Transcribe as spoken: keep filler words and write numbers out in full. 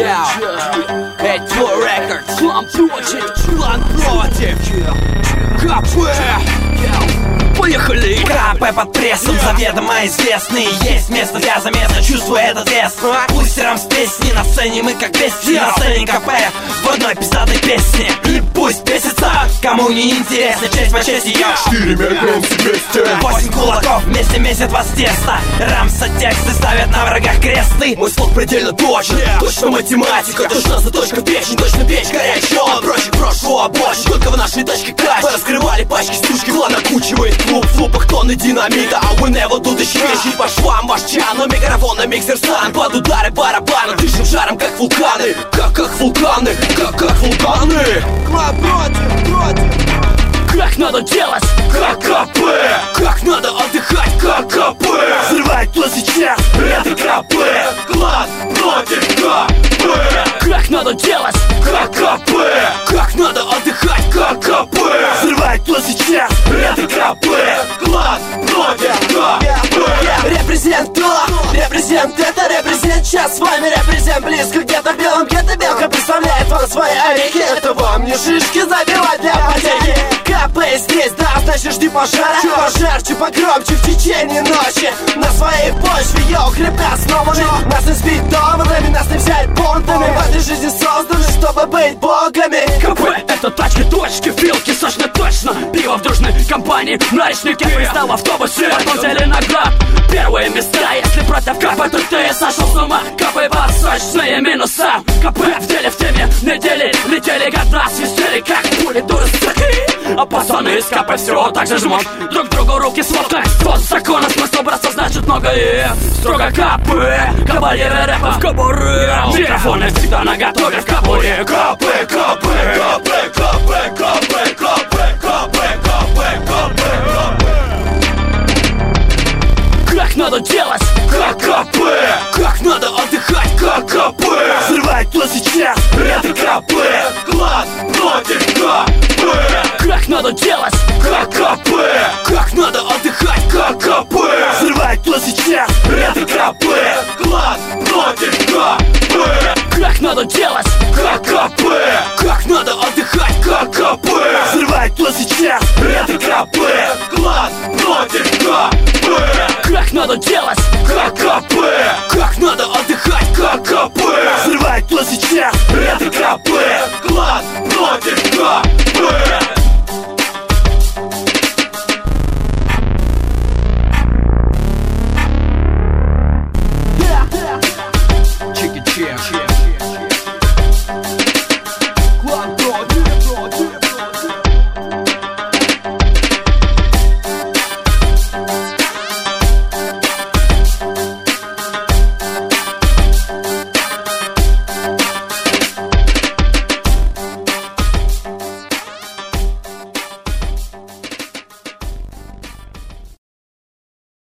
Эдио Рекордс, план против, план против, КП. Поехали! КП под прессом, заведомо известный. Есть место для замеса, чувствую этот вес. Пусть рам с песни, на сцене мы как бести. На сцене КП в одной пиздатой песне. И пусть бесится, кому не интересно, честь по честь ее. Четыре мерканцы вместе. Восемь кулаков вместе месяц вас теста. Рамса тексты ставят на врагах кресты. Мой слог предельно точен, yeah. Точно математика, точно заточка печень, точно печь горячая. Он проще прошлого обочи, только в нашей тачке кач. Раскрывали пачки, стучки, клан окучивает клуб. В лупах тонны динамита, а we never do the shit. По швам ваш чан, у микрофона миксер стан. Под удары барабана, дышим жаром как вулканы. Как как вулканы, как как вулканы. Клаб против, против. Как надо делать, как КП. Как надо отдыхать, как КП. Взрывает кто сейчас, это КП. Класс против КП. Как надо делать, как КП. Как надо отдыхать, как КП. Взрывает кто сейчас, это КП. Класс против КП. Репрезент то, репрезент это, репрезент сейчас. С вами репрезент близко, где-то в белом, где-то белка представляет вам свои орехи. Это вам не шишки забивать для потехи. КП здесь, да, значит жди пожара. Чуть пожарче, погромче в течение ночи. На своей почве, йоу, хребта основаны. Нас не сбить доводами, нас не взять понтами. В этой жизни созданы, чтобы быть богами. КП это тачки, точки, филки, сочно точно. Пиво в дружной компании, мрачники. Пристал в автобусе, отмутили наград. Первые места, если против КП, то ты сошел с ума. КП подсочные минуса. КП в деле, в теме недели. Летели года, свистели, как пули дурацкие. А пацаны из КП все так же жмут друг другу руки сводкой. Вот закона смысл браться значит много и строго КП. Кавалеры рэпа в кобуре. Микрофоны всегда наготове в кобуре. КП, КП, КП, КП, КП, КП, КП, КП, КП. Как надо делать, как КП. Как надо отдыхать, как КП. Взрывает кто сейчас, это КП. Класс против КП. Как надо делать, как КП. Как надо отдыхать, как КП. Взрывает кто сейчас, это КП. Класс против КП. Как надо делать, как КП. Как надо отдыхать, как КП. Взрывает кто сейчас, это КП. Класс против КП. Как надо делать, как КП.